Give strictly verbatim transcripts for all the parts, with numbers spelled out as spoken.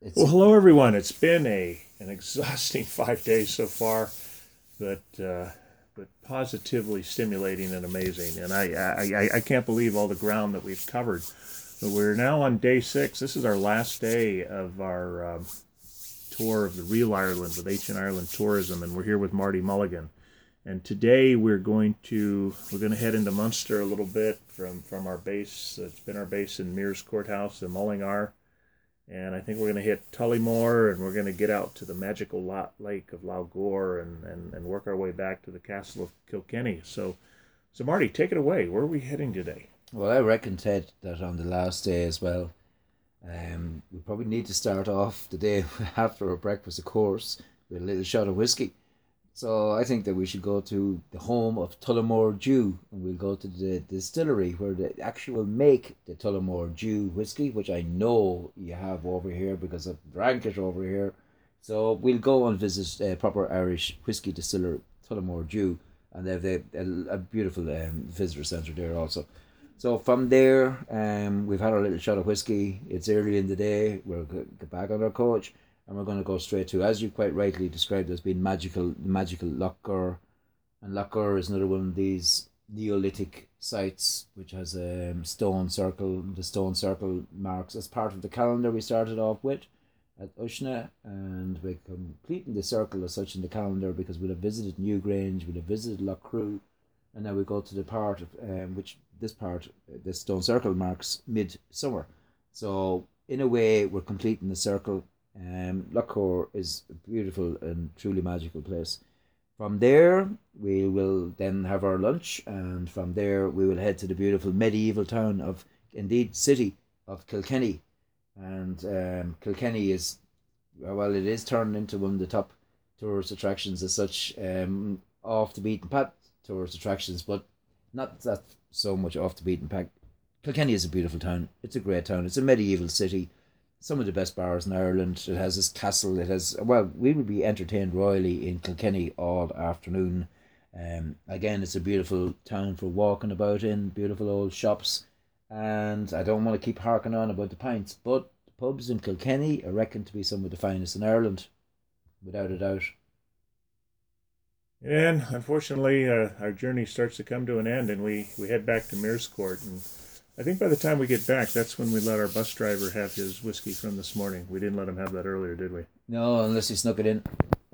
it's Well, hello everyone. It's been a an exhausting five days so far, but uh, but positively stimulating and amazing. And I, I I I can't believe all the ground that we've covered. But we're now on day six. This is our last day of our um, tour of the real Ireland with Ancient Ireland Tourism, and we're here with Marty Mulligan. And today we're going to we're going to head into Munster a little bit from from our base. It's been our base in Mears Courthouse in Mullingar, and I think we're going to hit Tullymore, and we're going to get out to the magical lake of Lough Gore, and, and, and work our way back to the castle of Kilkenny. So, so Marty, take it away. Where are we heading today? well, I reckon Ted that on the last day as well. Um, we probably need to start off the day after our breakfast, of course, with a little shot of whiskey. So I think that we should go to the home of Tullamore Dew, and we'll go to the distillery where they actually make the Tullamore Dew whiskey, which I know you have over here because I've drank it over here. So we'll go and visit a proper Irish whiskey distiller, Tullamore Dew, and they have a, a, a beautiful um, visitor centre there also. So from there, um, we've had our little shot of whiskey. It's early in the day. We'll get back on our coach, and we're going to go straight to, as you quite rightly described as being magical, magical Lochgar. And Lochgar is another one of these Neolithic sites which has a um, stone circle. The stone circle marks as part of the calendar we started off with at Ushna, and we're completing the circle as such in the calendar because we'll have visited Newgrange, we'll have visited Loughcrew, and now we go to the part of um, which this part, uh, this stone circle marks midsummer. So in a way, we're completing the circle. Um, Loughor is a beautiful and truly magical place. From there, we will then have our lunch, and from there we will head to the beautiful medieval town of, indeed, city of Kilkenny. And um, Kilkenny is, well, it is turned into one of the top tourist attractions as such, um, off the beaten path tourist attractions, but not that so much off the beaten path. Kilkenny is a beautiful town. It's a great town. It's a medieval city. Some of the best bars in Ireland. It has this castle. It has, well, we will be entertained royally in Kilkenny all afternoon. Um, again, it's a beautiful town for walking about in. Beautiful old shops, and I don't want to keep harking on about the pints, but the pubs in Kilkenny are reckoned to be some of the finest in Ireland, without a doubt. And unfortunately, uh, our journey starts to come to an end, and we, we head back to Mearscourt. And I think by the time we get back, that's when we let our bus driver have his whiskey from this morning. We didn't let him have that earlier, did we? No, unless he snuck it in.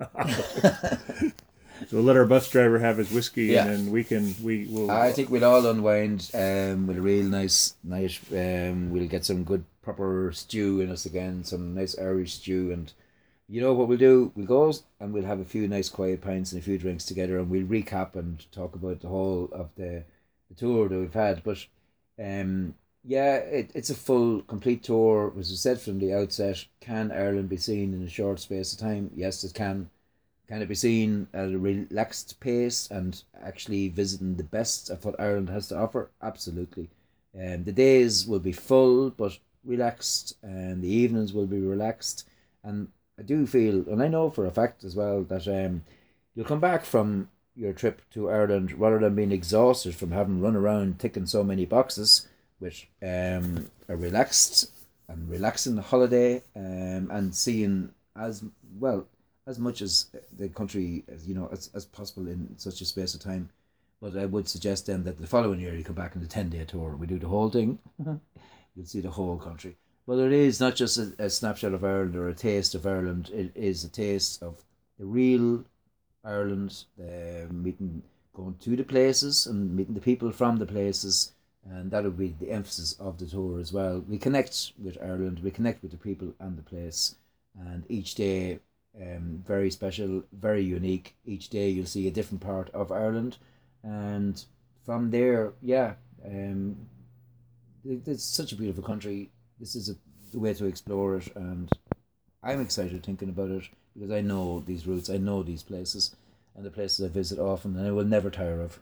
So we'll let our bus driver have his whiskey, and Yeah, then we can we will. I think we'll all unwind um, with a real nice night. Um, we'll get some good proper stew in us again, some nice Irish stew, and you know what we'll do? We'll go and we'll have a few nice quiet pints and a few drinks together, and we'll recap and talk about the whole of the, the tour that we've had. But um, yeah, it, it's a full, complete tour. As I said from the outset, can Ireland be seen in a short space of time? Yes, it can. Can it be seen at a relaxed pace and actually visiting the best of what Ireland has to offer? Absolutely. Um, the days will be full but relaxed, and the evenings will be relaxed. And I do feel, and I know for a fact as well, that um, you'll come back from your trip to Ireland rather than being exhausted from having run around ticking so many boxes with um, a relaxed and relaxing holiday, um, and seeing as well as much as the country as you know as, as possible in such a space of time. But I would suggest then that the following year you come back on the ten day tour. We do the whole thing. You'll see the whole country. But it is not just a, a snapshot of Ireland or a taste of Ireland. It is a taste of the real Ireland, uh, meeting, going to the places and meeting the people from the places, and that will be the emphasis of the tour as well. We connect with Ireland, we connect with the people and the place, and each day, um, very special, very unique. Each day you'll see a different part of Ireland, and from there, yeah, um, it, it's such a beautiful country. This is a the way to explore it, and I'm excited thinking about it because I know these routes, I know these places, and the places I visit often, and I will never tire of.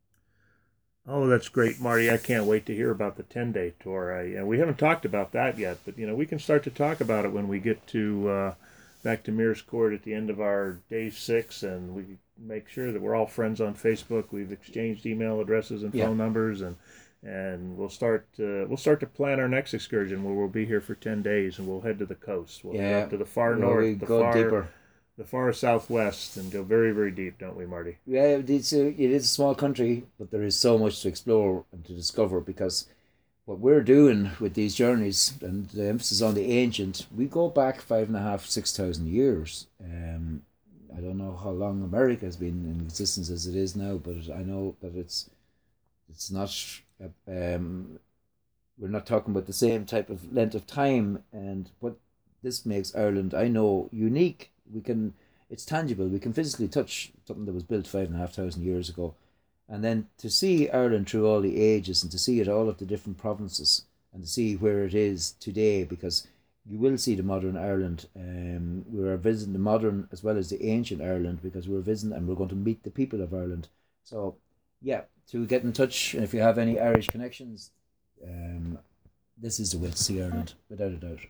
Oh, that's great, Marty! I can't wait to hear about the ten day tour. I, uh, we haven't talked about that yet, but you know we can start to talk about it when we get to uh, back to Mearscourt at the end of our day six, and we make sure that we're all friends on Facebook. We've exchanged email addresses and Yeah, phone numbers, and and we'll start uh, we'll start to plan our next excursion where we'll be here for ten days, and we'll head to the coast. We'll head Yeah, up to the far well, we north, the go far deeper. the far southwest, and go very very deep, don't we, Marty? Yeah, it's a, it is a small country, but there is so much to explore and to discover because what we're doing with these journeys and the emphasis on the ancient, we go back five and a half, six thousand years. Um, I don't know how long America has been in existence as it is now, but I know that it's it's not. Um, we're not talking about the same type of length of time, and what this makes Ireland, I know, unique. We can, it's tangible. We can physically touch something that was built five and a half thousand years ago, and then to see Ireland through all the ages and to see it all of the different provinces and to see where it is today, because you will see the modern Ireland. Um, we are visiting the modern as well as the ancient Ireland because we're visiting and we're going to meet the people of Ireland. So, yeah, to get in touch, and if you have any Irish connections, um, this is the way to see Ireland, without a doubt.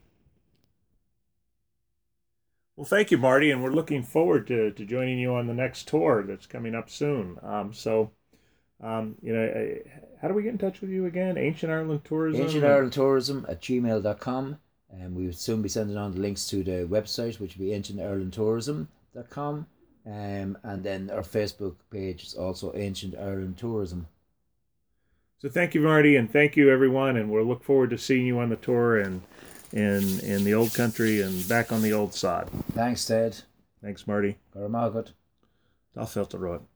Well, thank you, Marty, and we're looking forward to, to joining you on the next tour that's coming up soon. Um, so, um, you know, how do we get in touch with you again? Ancient Ireland Tourism? Ancient Ireland Tourism at gmail dot com. And we will soon be sending on the links to the website, which will be ancient ireland tourism dot com. Um, and then our Facebook page is also Ancient Ireland Tourism. So thank you, Marty, and thank you, everyone, and we'll look forward to seeing you on the tour and in in the old country and back on the old sod. Thanks, Ted. Thanks, Marty. Garamagat. I'll filter road.